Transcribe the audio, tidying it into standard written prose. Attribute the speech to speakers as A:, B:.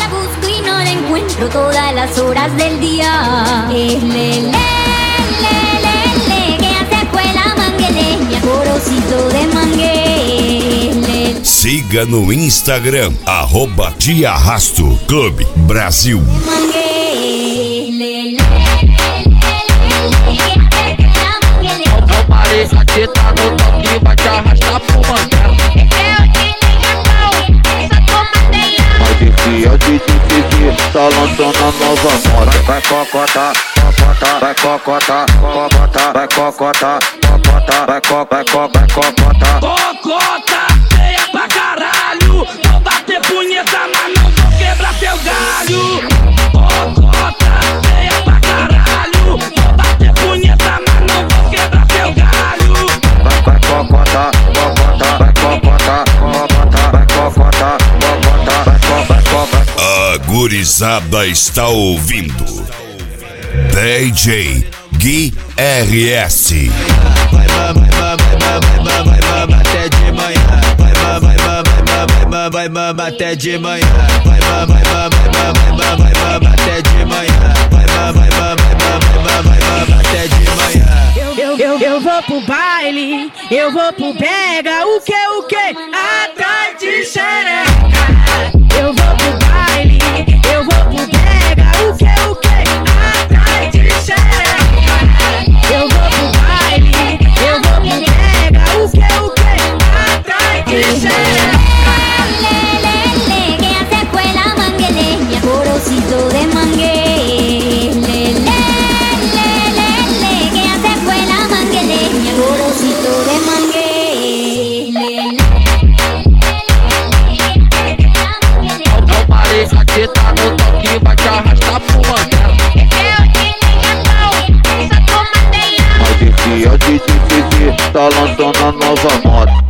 A: busco y no la encuentro todas las horas del día. Es Lele, que hace escuela mangueleña, corocito de mangue.
B: Siga no Instagram, @Te Arrasto Clube Brasil.
C: Aqui tá no toque, vai te arrastar pro mangueira. Mas esse é o DJ, tá lançando a nova moda. Vai cocota, cocota, vai cocota, cocota, vai cocota, cocota, vai cocota, cocota. Cocota, feia pra caralho. Vou bater punheta, mas não vou quebrar teu galho. Cocota, feia pra caralho. Vou bater punheta, mas não vou quebrar teu galho. Vai cocota, cocota, vai cocota, cocota, vai cocota, cocota, vai cocota.
B: A gurizada está ouvindo DJ Gui RS.
D: Vai até de manhã. Vai até de manhã. Vai até de manhã. Vai até de manhã.
E: Eu vou pro baile, eu vou pro pega, o que? Atrás de xereca. Eu vou pro baile, eu vou pro pega, o que? Atrás de xereca. Eu vou pro baile, eu vou pro pega, o que? Atrás de xereca.
A: Lele, que hace escuela mangueleña, corocito de mangue.
C: Aqui tá no toque, vai te arrastar pro mangueira. Mas esse é o DJ, tá lançando a nova moda.